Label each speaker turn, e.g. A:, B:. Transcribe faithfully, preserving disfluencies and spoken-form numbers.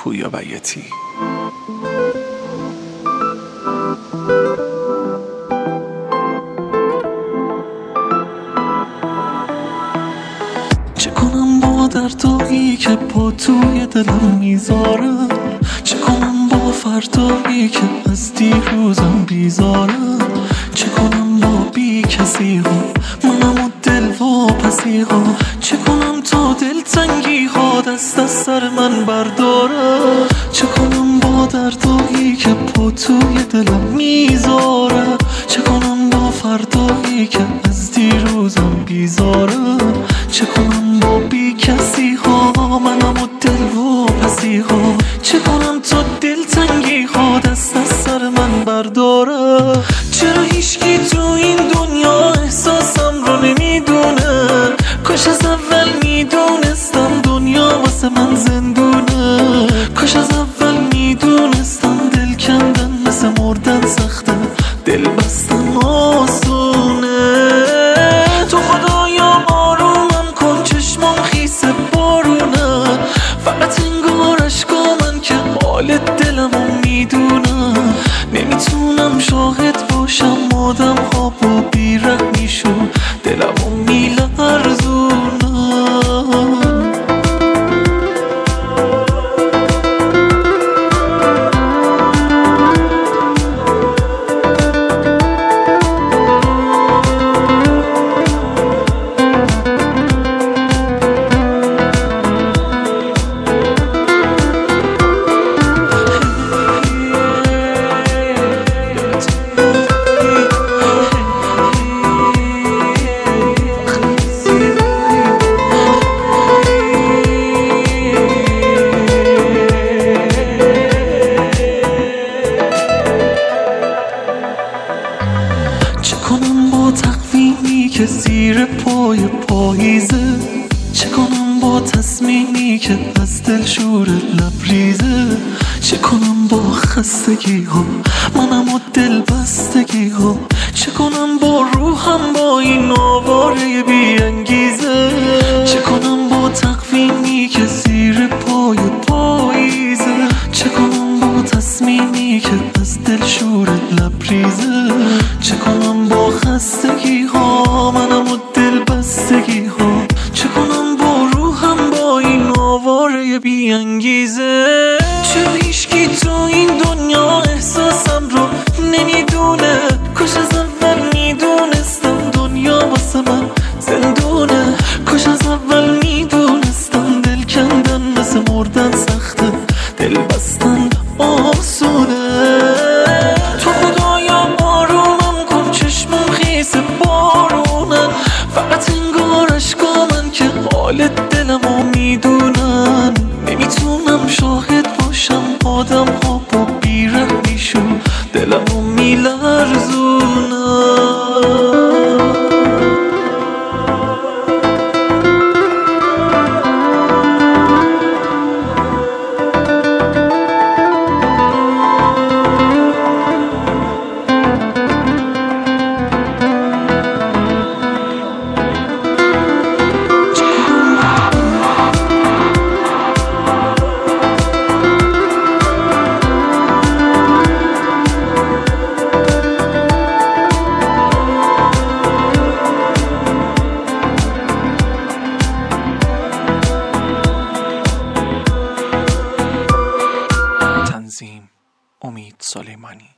A: پویا بیاتی. چه کنم با دردایی که پا توی دلم میذارم، چه کنم با فردایی که از دیروزم بیزارم، چه کنم با بی کسی ها منم و دل واپسی ها، چه کنم تا دلتنگی ها دست از سر من بردارم، چه کنم با دردایی که پا توی دلم میذارم، چه کنم با فردایی که از دیروزم بیزارم، چه کنم با بی کسی ها منم و دل واپسی ها، چه کنم تا دلتنگی ها دست از سر من بردارم. چرا هیچکی تو این دنیا احساسم رو نمیدونه؟ کاش از اول میدونستم دنیا واسه من زندونه، کاش از اول میدونستم دل کندن مثل مردن سخته، دل بستن آسونه. تو خدایا آرومم کن، چشمام خیس بارونه، فقط انگار اشکا من که حال دلمو میدونم، نمیتونم شاهد باشم آدم ها با بیرحمیشون دلمو میلرزونم. تقویمی که زیر پای پاییزه، چه کنم با تصمیمی که از دل شور لبریزه، چه کنم با خستگی ها منم و دل بستگی ها، چه کنم با روحم با این آواره بی انگیزه، چه کنم با تقویمی که زیر پای پاییزه، چه کنم با تصمیمی که از دل شور لبریزه، چه کنم با خستگی ها منم و دل بستگی ها، چه کنم با روحم با این آواره بی انگیزه. چرا هیچکی تو این دنیا احساسم رو نمیدونه؟ کاش از اول میدونستم دنیا واسه من زندونه، کاش از اول میدونستم دل کندن مثل مردن سخته، دل بستن آسونه. تو خدایا آرومم کن، چشمم خیس بارونه، فقط انگار اشکا من که حال دلمو میدونن، نمیتونم شاهد باشم آدم ها با بیرحمیشون دلمو میلرزونن. تنظیم امید سلیمانی.